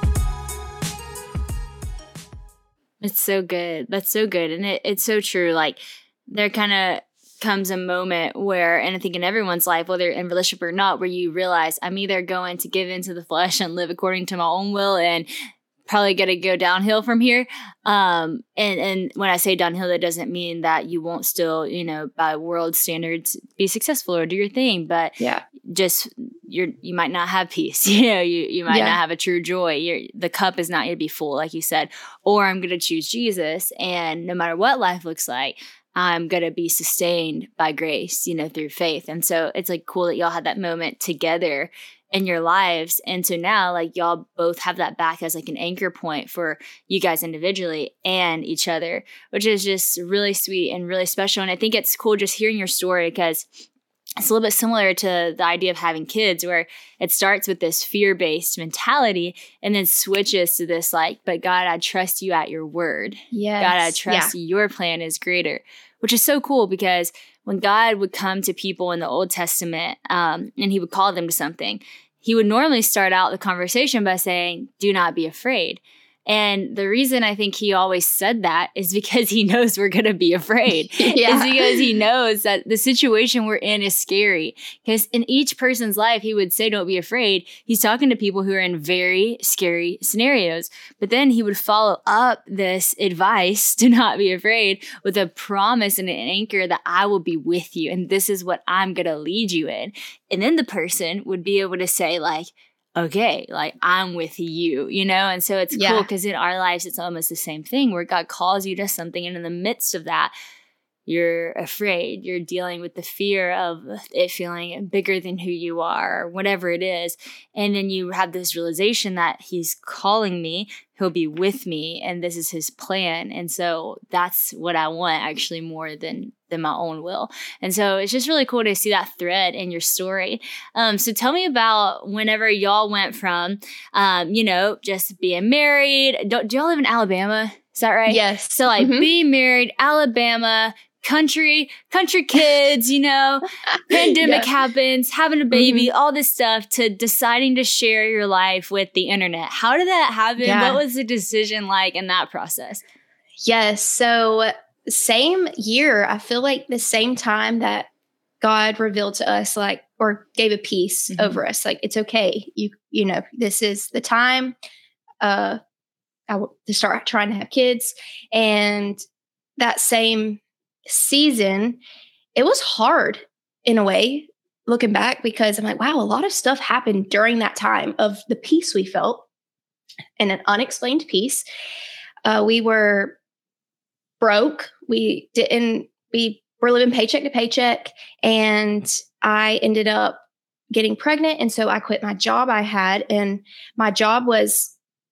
It's so good. That's so good. And it, it's so true. Like, there kind of comes a moment where, and I think in everyone's life, whether in relationship or not, where you realize I'm either going to give into the flesh and live according to my own will and probably going to go downhill from here. Um, and, and when I say downhill, that doesn't mean that you won't still, you know, by world standards, be successful or do your thing, but yeah, just you're, you might not have peace. You know, you, you might yeah. not have a true joy. You're, the cup is not going to be full, like you said, or I'm going to choose Jesus. And no matter what life looks like, I'm going to be sustained by grace, you know, through faith. And so it's like cool that y'all had that moment together in your lives. And so now like y'all both have that back as like an anchor point for you guys individually and each other, which is just really sweet and really special. And I think it's cool just hearing your story because it's a little bit similar to the idea of having kids where it starts with this fear-based mentality and then switches to this like, but God, I trust you at your word. Yes. God, I trust yeah. your plan is greater, which is so cool because when God would come to people in the Old Testament um, and he would call them to something, he would normally start out the conversation by saying, do not be afraid. And the reason I think he always said that is because he knows we're going to be afraid. yeah. Is because he knows that the situation we're in is scary. Because in each person's life, he would say, don't be afraid. He's talking to people who are in very scary scenarios. But then he would follow up this advice to not be afraid with a promise and an anchor that I will be with you. And this is what I'm going to lead you in. And then the person would be able to say like, okay, like I'm with you, you know? And so it's yeah. cool because in our lives, it's almost the same thing where God calls you to something. And in the midst of that, you're afraid. You're dealing with the fear of it feeling bigger than who you are or whatever it is. And then you have this realization that he's calling me, he'll be with me, and this is his plan. And so that's what I want actually more than than my own will. And so it's just really cool to see that thread in your story. Um, so tell me about whenever y'all went from, um, you know, just being married. Do, do y'all live in Alabama? Is that right? Yes. So like mm-hmm. being married, Alabama, country, country kids, you know, pandemic yeah. happens, having a baby, mm-hmm. all this stuff to deciding to share your life with the internet. How did that happen? Yeah. What was the decision like in that process? Yes. So same year, I feel like the same time that God revealed to us, like, or gave a peace mm-hmm. over us, like, it's okay. You, you know, this is the time uh, I, to start trying to have kids. And that same season, it was hard in a way looking back because I'm like, wow, a lot of stuff happened during that time of the peace we felt and an unexplained peace. Uh, we were broke. We didn't, we were living paycheck to paycheck. And I ended up getting pregnant. And so I quit my job I had. And my job was,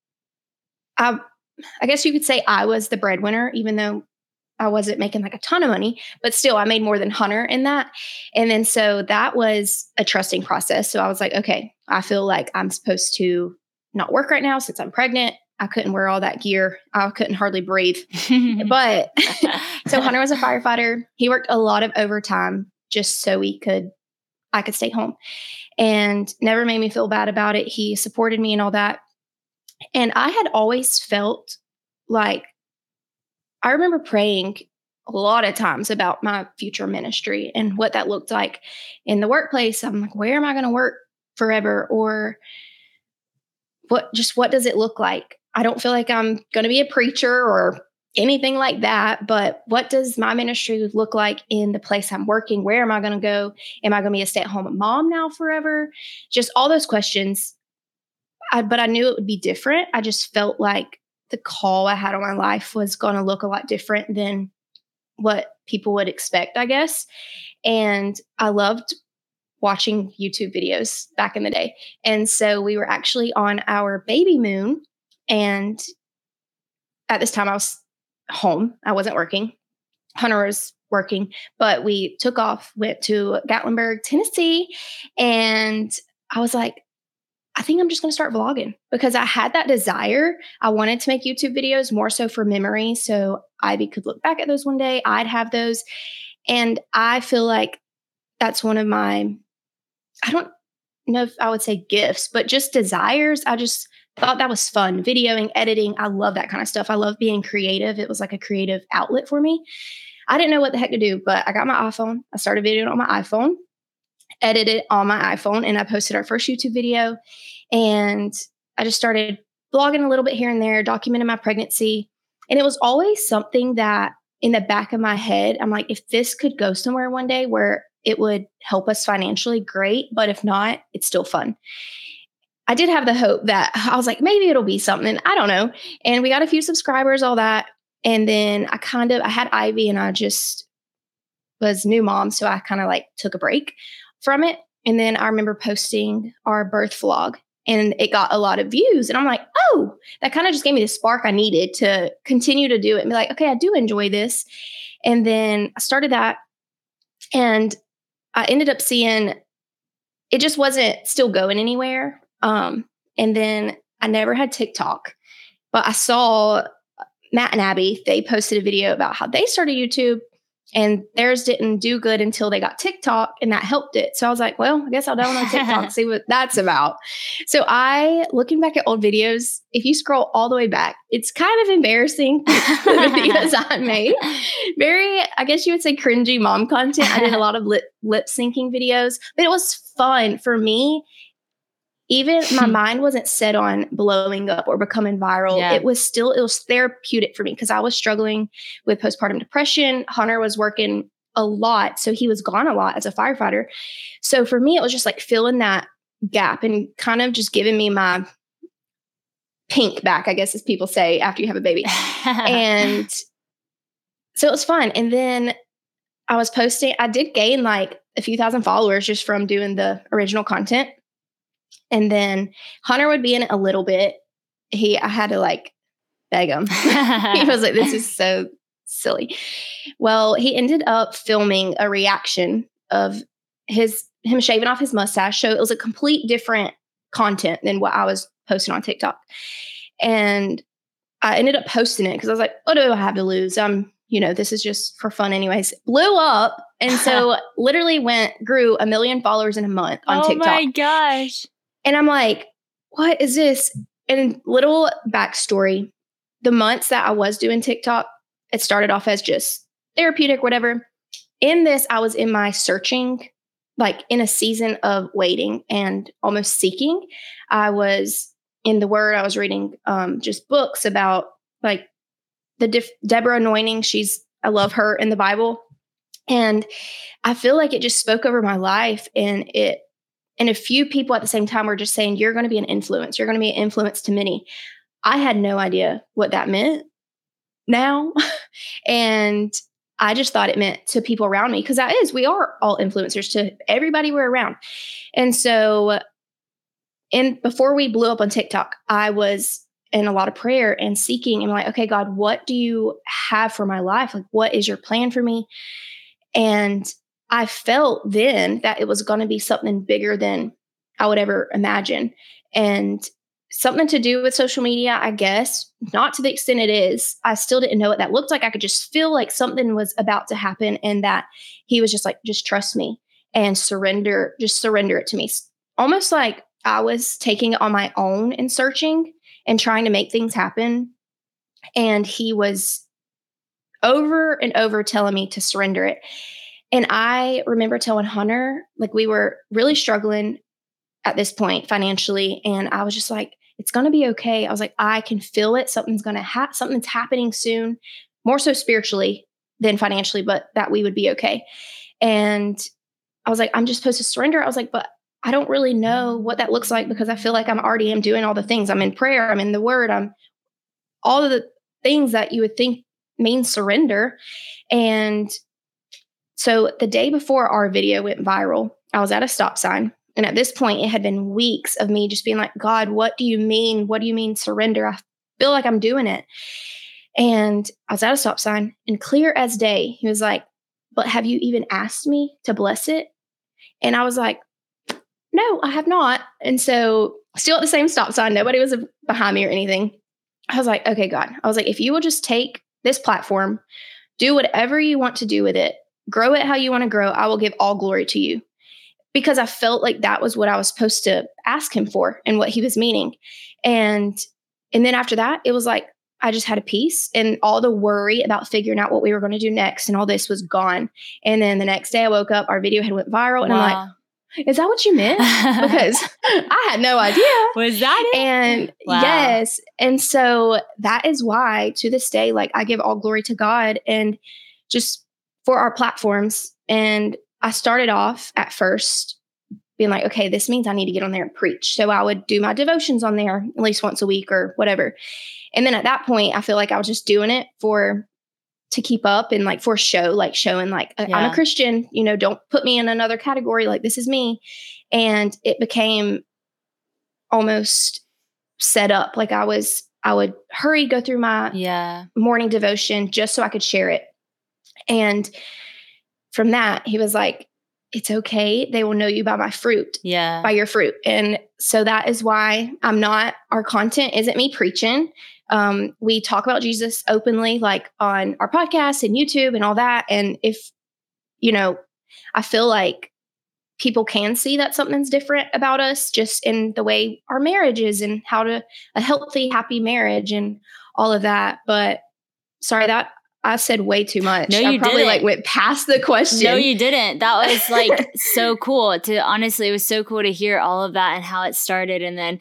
I, I guess you could say I was the breadwinner, even though I wasn't making like a ton of money, but still I made more than Hunter in that. And then so that was a trusting process. So I was like, okay, I feel like I'm supposed to not work right now since I'm pregnant. I couldn't wear all that gear. I couldn't hardly breathe. But so Hunter was a firefighter. He worked a lot of overtime just so we could, I could stay home, and never made me feel bad about it. He supported me and all that. And I had always felt like, I remember praying a lot of times about my future ministry and what that looked like in the workplace. I'm like, where am I going to work forever? Or what, just what does it look like? I don't feel like I'm going to be a preacher or anything like that, but what does my ministry look like in the place I'm working? Where am I going to go? Am I going to be a stay-at-home mom now forever? Just all those questions. I, but I knew it would be different. I just felt like the call I had on my life was going to look a lot different than what people would expect, I guess. And I loved watching YouTube videos back in the day. And so we were actually on our baby moon. And at this time I was home. I wasn't working. Hunter was working, but we took off, went to Gatlinburg, Tennessee. And I was like, I think I'm just going to start vlogging because I had that desire. I wanted to make YouTube videos more so for memory. So Ivy could look back at those one day. I'd have those. And I feel like that's one of my, I don't know if I would say gifts, but just desires. I just thought that was fun. Videoing, editing. I love that kind of stuff. I love being creative. It was like a creative outlet for me. I didn't know what the heck to do, but I got my iPhone. I started videoing on my iPhone. Edited on my iPhone, and I posted our first YouTube video, and I just started blogging a little bit here and there, documenting my pregnancy. And it was always something that in the back of my head, I'm like, if this could go somewhere one day where it would help us financially, great. But if not, it's still fun. I did have the hope that I was like, maybe it'll be something. I don't know. And we got a few subscribers, all that. And then I kind of, I had Ivy and I just was new mom. So I kind of like took a break from it. And then I remember posting our birth vlog and it got a lot of views. And I'm like, oh, that kind of just gave me the spark I needed to continue to do it and be like, okay, I do enjoy this. And then I started that and I ended up seeing it just wasn't still going anywhere. Um, and then I never had TikTok, but I saw Matt and Abby, they posted a video about how they started YouTube. And theirs didn't do good until they got TikTok, and that helped it. So I was like, well, I guess I'll download TikTok, see what that's about. So I, looking back at old videos, if you scroll all the way back, it's kind of embarrassing, the videos I made. Very, I guess you would say cringy mom content. I did a lot of lip, lip syncing videos, but it was fun for me. Even my mind wasn't set on blowing up or becoming viral. Yeah. It was still, it was therapeutic for me because I was struggling with postpartum depression. Hunter was working a lot. So he was gone a lot as a firefighter. So for me, it was just like filling that gap and kind of just giving me my pink back, I guess, as people say, after you have a baby. And so it was fun. And then I was posting, I did gain like a few thousand followers just from doing the original content. And then Hunter would be in it a little bit. He, I had to like beg him. He was like, this is so silly. Well, he ended up filming a reaction of his, him shaving off his mustache. So it was a complete different content than what I was posting on TikTok. And I ended up posting it because I was like, what do I have to lose? Um, you know, this is just for fun anyways. Blew up. And so literally went, grew a million followers in a month on oh TikTok. Oh my gosh. And I'm like, what is this? And little backstory, the months that I was doing TikTok, it started off as just therapeutic, whatever. In this, I was in my searching, like in a season of waiting and almost seeking. I was in the Word. I was reading um, just books about like the Def- Deborah Anointing. She's, I love her in the Bible. And I feel like it just spoke over my life, and it, and a few people at the same time were just saying, you're going to be an influence. You're going to be an influence to many. I had no idea what that meant now. And I just thought it meant to people around me, because that is, we are all influencers to everybody we're around. And so, and before we blew up on TikTok, I was in a lot of prayer and seeking, and like, okay, God, what do you have for my life? Like, what is your plan for me? And I felt then that it was going to be something bigger than I would ever imagine. And something to do with social media, I guess, not to the extent it is. I still didn't know what that looked like. I could just feel like something was about to happen, and that he was just like, just trust me and surrender, just surrender it to me. Almost like I was taking it on my own and searching and trying to make things happen. And he was over and over telling me to surrender it. And I remember telling Hunter, like, we were really struggling at this point financially. And I was just like, it's going to be okay. I was like, I can feel it. Something's going to happen. Something's happening soon, more so spiritually than financially, but that we would be okay. And I was like, I'm just supposed to surrender. I was like, but I don't really know what that looks like, because I feel like I'm already am doing all the things. I'm in prayer. I'm in the word. I'm all of the things that you would think means surrender. And so the day before our video went viral, I was at a stop sign. And at this point, it had been weeks of me just being like, God, what do you mean? What do you mean surrender? I feel like I'm doing it. And I was at a stop sign, and clear as day, he was like, but have you even asked me to bless it? And I was like, no, I have not. And so still at the same stop sign, nobody was behind me or anything. I was like, okay, God, I was like, if you will just take this platform, do whatever you want to do with it, grow it how you want to grow, I will give all glory to you. Because I felt like that was what I was supposed to ask him for and what he was meaning. And, and then after that, it was like, I just had a peace, and all the worry about figuring out what we were going to do next and all this was gone. And then the next day I woke up, our video had went viral, and wow. I'm like, is that what you meant? Because I had no idea. Was that it? And wow. Yes. And so that is why to this day, like, I give all glory to God, and just for our platforms. And I started off at first being like, okay, this means I need to get on there and preach. So I would do my devotions on there at least once a week or whatever. And then at that point, I feel like I was just doing it for, to keep up and like for show, like showing like, yeah. I'm a Christian, you know, don't put me in another category. Like, this is me. And it became almost set up. Like I was, I would hurry, go through my yeah. morning devotion just so I could share it. And from that, he was like, it's okay. They will know you by my fruit, yeah, by your fruit. And so that is why I'm not, our content isn't me preaching. Um, we talk about Jesus openly, like on our podcast and YouTube and all that. And if, you know, I feel like people can see that something's different about us just in the way our marriage is and how to a healthy, happy marriage and all of that. But sorry, that I said way too much. No, you I probably didn't. like went past the question. No, you didn't. That was like so cool to honestly, it was so cool to hear all of that and how it started. And then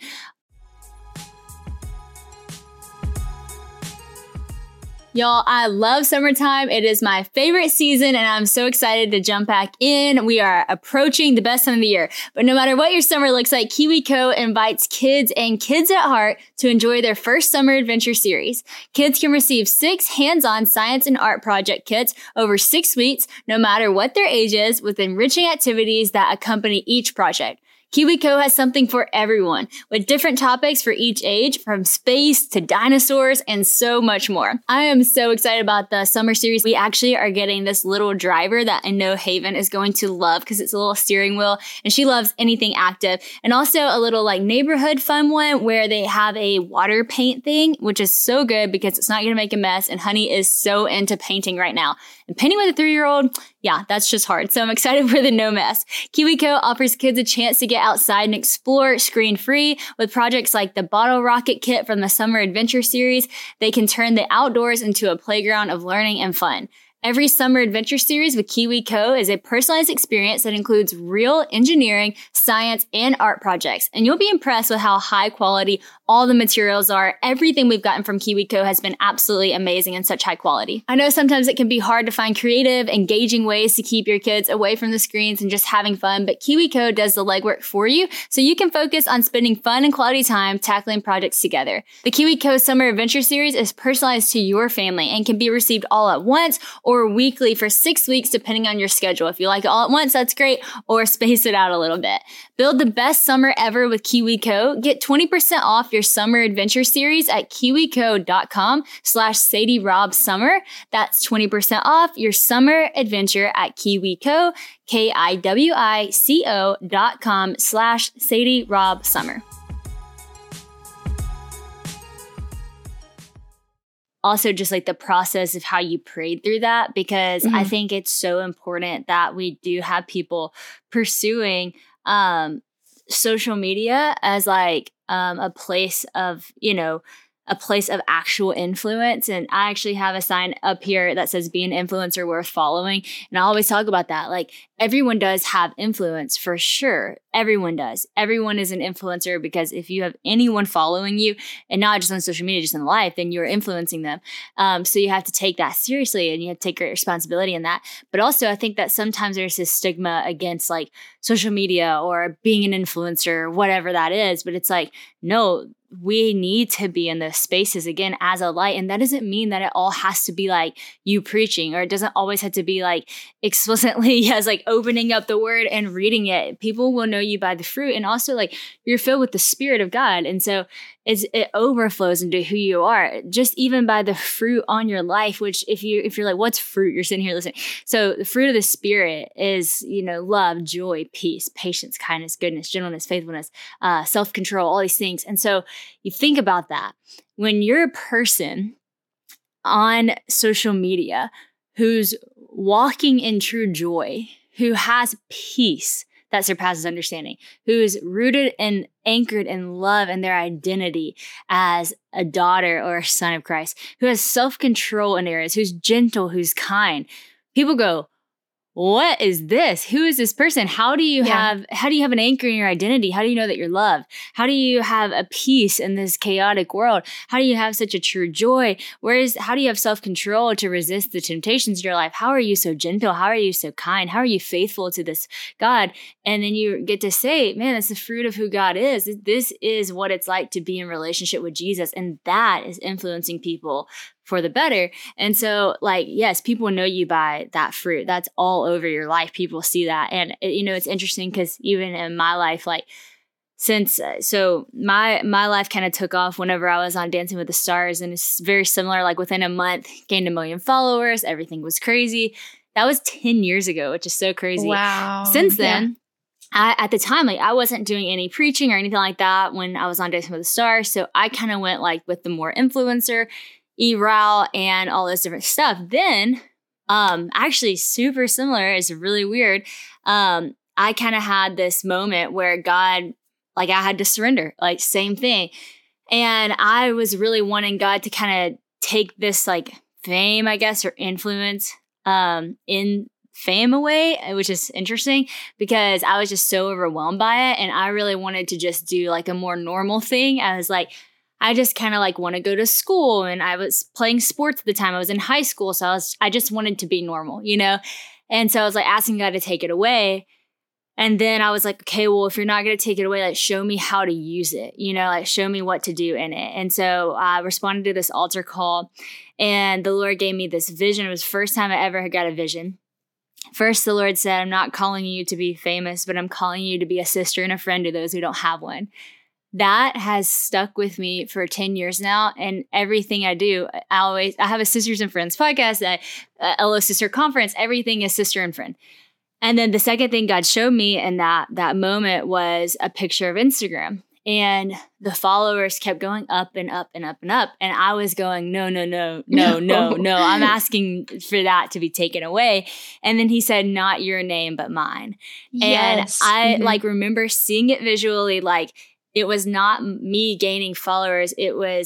y'all, I love summertime. It is my favorite season, and I'm so excited to jump back in. We are approaching the best time of the year. But no matter what your summer looks like, KiwiCo invites kids and kids at heart to enjoy their first summer adventure series. Kids can receive six hands-on science and art project kits over six weeks, no matter what their age is, with enriching activities that accompany each project. KiwiCo has something for everyone, with different topics for each age, from space to dinosaurs and so much more. I am so excited about the summer series. We actually are getting this little driver that I know Haven is going to love because it's a little steering wheel and she loves anything active. And also a little like neighborhood fun one where they have a water paint thing, which is so good because it's not going to make a mess. And Honey is so into painting right now. And painting with a three-year-old, yeah, that's just hard. So I'm excited for the no mess. KiwiCo offers kids a chance to get outside and explore screen-free with projects like the Bottle Rocket Kit from the Summer Adventure Series. They can turn the outdoors into a playground of learning and fun. Every summer adventure series with KiwiCo is a personalized experience that includes real engineering, science, and art projects. And you'll be impressed with how high quality all the materials are. Everything we've gotten from KiwiCo has been absolutely amazing and such high quality. I know sometimes it can be hard to find creative, engaging ways to keep your kids away from the screens and just having fun, but KiwiCo does the legwork for you so you can focus on spending fun and quality time tackling projects together. The KiwiCo Summer Adventure Series is personalized to your family and can be received all at once or or weekly for six weeks, depending on your schedule. If you like it all at once, that's great, or space it out a little bit. Build the best summer ever with KiwiCo. Get twenty percent off your summer adventure series at kiwico.com slash Sadie Rob Summer. That's twenty percent off your summer adventure at KiwiCo, K-I-W-I-C-O dot com slash Sadie Rob Summer. Also, just like the process of how you prayed through that, because mm-hmm. I think it's so important that we do have people pursuing um, social media as like um, a place of, you know, a place of actual influence. And I actually have a sign up here that says, be an influencer worth following. And I always talk about that. Like, everyone does have influence for sure. Everyone does. Everyone is an influencer, because if you have anyone following you, and not just on social media, just in life, then you're influencing them. Um, so you have to take that seriously, and you have to take great responsibility in that. But also, I think that sometimes there's this stigma against like social media or being an influencer, or whatever that is. But it's like, no, we need to be in those spaces again as a light. And that doesn't mean that it all has to be like you preaching, or it doesn't always have to be like explicitly as like opening up the word and reading it. People will know you by the fruit. And also, like, you're filled with the Spirit of God. And so it's, it overflows into who you are, just even by the fruit on your life, which if you, if you're like, what's fruit? You're sitting here listening. So the fruit of the Spirit is, you know, love, joy, peace, patience, kindness, goodness, gentleness, faithfulness, uh, self-control, all these things. And so you think about that. When you're a person on social media who's walking in true joy, who has peace that surpasses understanding, who is rooted and anchored in love and their identity as a daughter or a son of Christ, who has self-control in areas, who's gentle, who's kind, people go, what is this? Who is this person? How do you yeah. have, how do you have an anchor in your identity? How do you know that you're loved? How do you have a peace in this chaotic world? How do you have such a true joy? Where is, how do you have self-control to resist the temptations in your life? How are you so gentle? How are you so kind? How are you faithful to this God? And then you get to say, man, that's the fruit of who God is. This is what it's like to be in relationship with Jesus. And that is influencing people for the better. And so, like, yes, people know you by that fruit. That's all over your life. People see that. And, it, you know, it's interesting because even in my life, like, since, uh, so my, my life kind of took off whenever I was on Dancing with the Stars, and it's very similar. Like, within a month, gained a million followers. Everything was crazy. That was ten years ago, which is so crazy. Wow. Since then, yeah. I, at the time, like, I wasn't doing any preaching or anything like that when I was on Dancing with the Stars. So I kind of went like with the more influencer E-route and all this different stuff. Then, um, actually super similar. It's really weird. Um, I kind of had this moment where God, like, I had to surrender, like, same thing. And I was really wanting God to kind of take this like fame, I guess, or influence, um, in fame away, which is interesting because I was just so overwhelmed by it. And I really wanted to just do like a more normal thing. I was like, I just kind of like want to go to school, and I was playing sports at the time. I was in high school. So I was, I just wanted to be normal, you know? And so I was like asking God to take it away. And then I was like, okay, well, if you're not going to take it away, like, show me how to use it, you know, like, show me what to do in it. And so I responded to this altar call, and the Lord gave me this vision. It was the first time I ever got a vision. First, the Lord said, I'm not calling you to be famous, but I'm calling you to be a sister and a friend to those who don't have one. That has stuck with me for ten years now. And everything I do, I always, I have a Sisters and Friends podcast, a, a L O Sister Conference, everything is sister and friend. And then the second thing God showed me in that, that moment was a picture of Instagram. And the followers kept going up and up and up and up. And I was going, no, no, no, no, no, no. I'm asking for that to be taken away. And then he said, not your name, but mine. Yes. And I mm-hmm. like remember seeing it visually, like, it was not me gaining followers. It was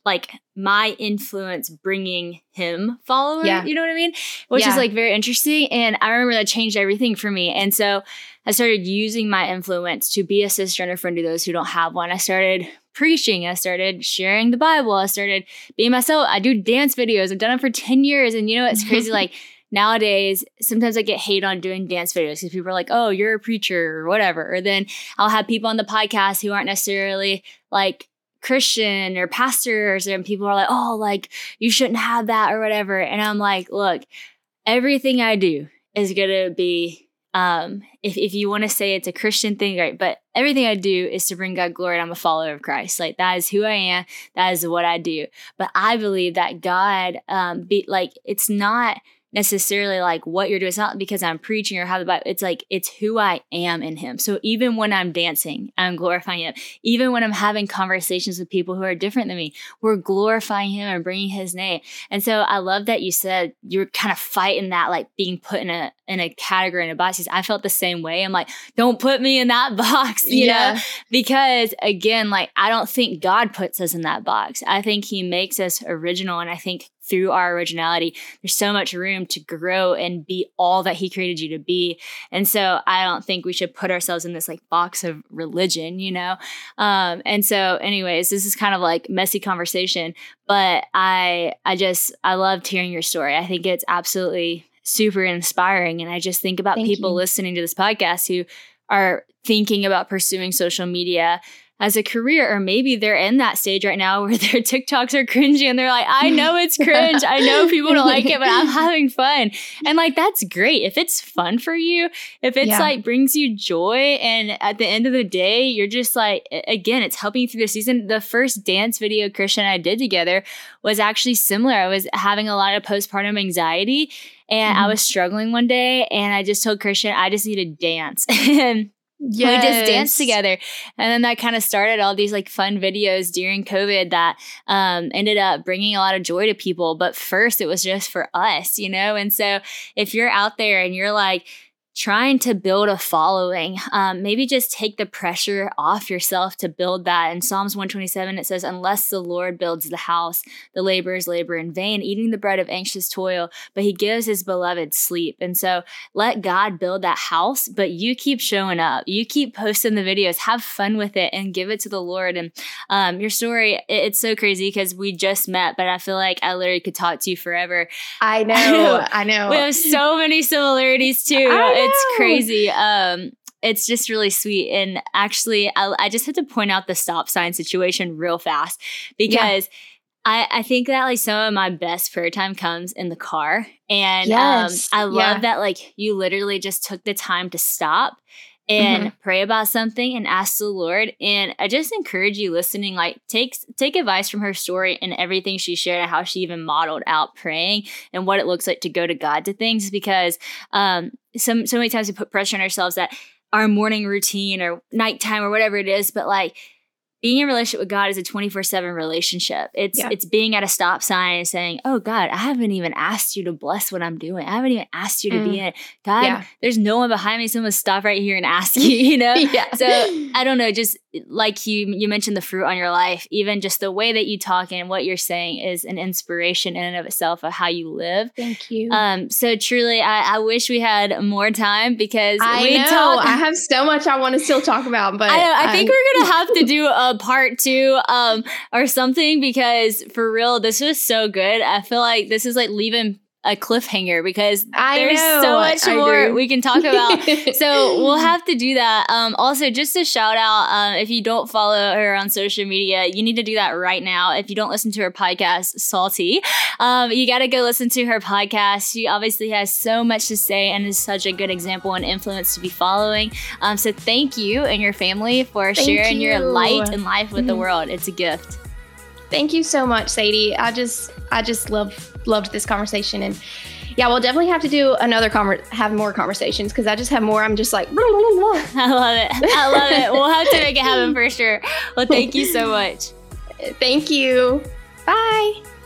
like my influence bringing him followers, Yeah. you know what I mean? Which Yeah. is like very interesting. And I remember that changed everything for me. And so I started using my influence to be a sister and a friend to those who don't have one. I started preaching. I started sharing the Bible. I started being myself. I do dance videos. I've done it for ten years. And you know, it's crazy. Like nowadays, sometimes I get hate on doing dance videos because people are like, oh, you're a preacher or whatever. Or then I'll have people on the podcast who aren't necessarily like Christian or pastors, and people are like, oh, like you shouldn't have that or whatever. And I'm like, look, everything I do is going to be, um, if, if you want to say it's a Christian thing, right? But everything I do is to bring God glory. And I'm a follower of Christ. Like that is who I am. That is what I do. But I believe that God, um, be like, it's not necessarily like what you're doing. It's not because I'm preaching or have the Bible. It's like, it's who I am in him. So even when I'm dancing, I'm glorifying him. Even when I'm having conversations with people who are different than me, we're glorifying him and bringing his name. And so I love that you said you're kind of fighting that, like being put in a, in a category, in a box. I felt the same way. I'm like, don't put me in that box, you Yeah. know, because again, like, I don't think God puts us in that box. I think he makes us original. And I think through our originality, there's so much room to grow and be all that he created you to be. And so I don't think we should put ourselves in this like box of religion, you know? Um, and so anyways, this is kind of like messy conversation, but I, I just, I loved hearing your story. I think it's absolutely super inspiring. And I just think about Thank people you. listening to this podcast who are thinking about pursuing social media as a career, or maybe they're in that stage right now where their TikToks are cringy and they're like, I know it's cringe. I know people don't like it, but I'm having fun. And like, that's great. If it's fun for you, if it's Yeah. like brings you joy, and at the end of the day, you're just like, again, it's helping you through the season. The first dance video Christian and I did together was actually similar. I was having a lot of postpartum anxiety and Mhm. I was struggling one day, and I just told Christian, I just need to dance. And Yes. we just danced together. And then that kind of started all these like fun videos during COVID that um, ended up bringing a lot of joy to people. But first it was just for us, you know? And so if you're out there and you're like trying to build a following, um, maybe just take the pressure off yourself to build that. In Psalms one twenty-seven, it says, unless the Lord builds the house, the laborers labor in vain, eating the bread of anxious toil, but he gives his beloved sleep. And so let God build that house, but you keep showing up. You keep posting the videos, have fun with it, and give it to the Lord. And um, your story, it, it's so crazy because we just met, but I feel like I literally could talk to you forever. I know. I know. We have so many similarities too. I It's know. crazy. Um, it's just really sweet. And actually, I, I just had to point out the stop sign situation real fast because I, I think that like some of my best prayer time comes in the car. And Yes. um, I love Yeah. that like you literally just took the time to stop and Mhm. pray about something and ask the Lord. And I just encourage you listening, like take take advice from her story and everything she shared and how she even modeled out praying and what it looks like to go to God to things, because um, some so many times we put pressure on ourselves that our morning routine or nighttime or whatever it is, but like being in a relationship with God is a twenty-four seven relationship. It's Yeah. it's being at a stop sign and saying, oh God, I haven't even asked you to bless what I'm doing. I haven't even asked you to be Mm. in it. God, Yeah. there's no one behind me. Someone stop right here and ask you, you know? Yeah. So I don't know, just like you you mentioned the fruit on your life, even just the way that you talk and what you're saying is an inspiration in and of itself of how you live. Thank you. Um, so truly, I, I wish we had more time because I we know. talk. I have so much I want to still talk about, but I, know, I think I'm- we're gonna have to do a part two um, or something, because for real, this was so good. I feel like this is like leaving a cliffhanger because I there's know. so much I more agree. we can talk about. So we'll have to do that. Um, also, just a shout out, um, if you don't follow her on social media, you need to do that right now. If you don't listen to her podcast, Salty, um, you got to go listen to her podcast. She obviously has so much to say and is such a good example and influence to be following. Um, so thank you and your family for Thank sharing your you. light and life with the Mhm. world. It's a gift. Thank you so much, Sadie. I just, I just love, loved this conversation, and yeah, we'll definitely have to do another conver- have more conversations because I just have more. I'm just like, blah, blah, blah. I love it. I love it. We'll have to make it happen for sure. Well, thank you so much. Thank you. Bye.